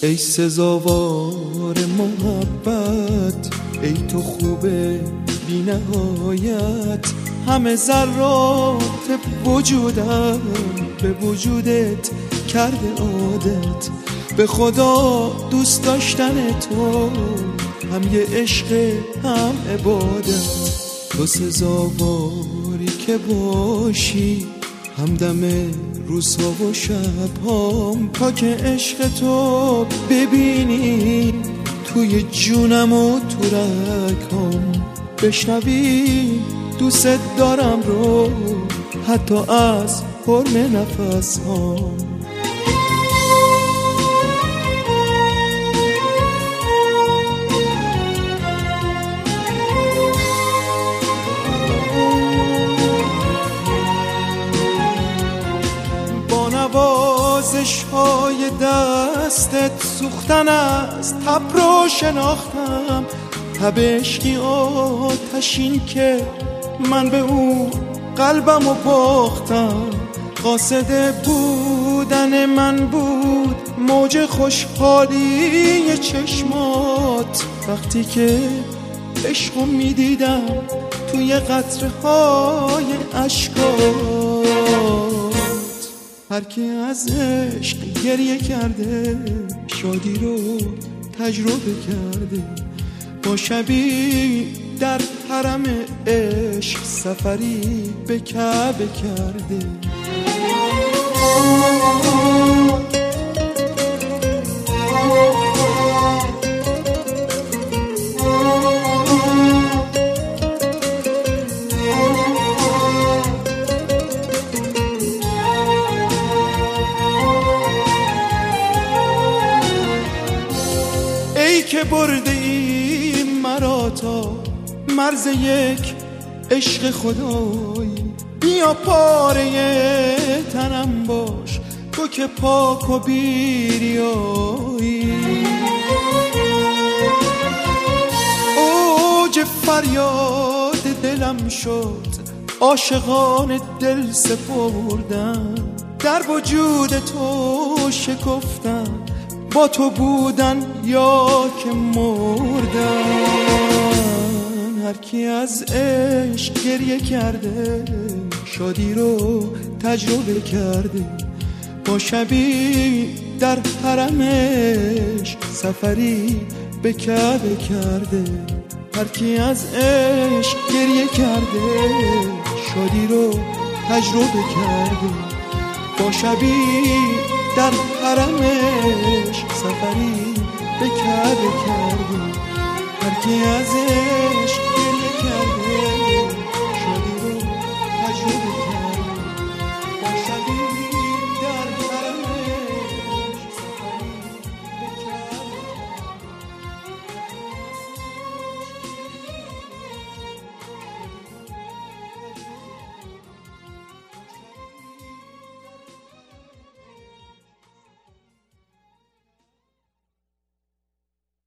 ای سزاوار محبت، ای تو خوبه بی نهایت. همه ذرات وجودم به وجودت کرده عادت. به خدا دوست داشتن تو هم یه عشق هم عبادت. تو سزاواری که باشی همدم روزها و شبهام، تا که عشق تو ببینی توی جونم و تو رگام. بشنوی دوست دارم رو حتی از حرم نفس هام. با نوازش های دستت سوختن از تب رو شناختم. تب عشقی آتشین که من به او قلبمو باختم. قاصد بودن من بود موج خوشحالی چشمات، وقتی که عشقو میدیدم توی قطره های اشکات. هر کی از عشق گریه کرده شادی رو تجربه کرده. با شبی در حرم عشق سفری به کعبه کرده. ای که برده ای مرا تا مرز یک عشق خدایی، بیا پاره تنم باش تو که پاک و بیریایی. اوج فریاد دلم شد عاشقان دل سپردم. در وجود تو شکفتم با تو بودن یا که مردن. هر کی از عشق گریه کرده شادی رو تجربه کرده. با شبی در حرم عشق سفری به کعبه کرده. هر کی از عشق گریه کرده شادی رو تجربه کرده. با شبی در حرم عشق سفری به کعبه کرده. هر کی از عشق گریه کرده شادی رو تجربه کرده. با شبی در حرم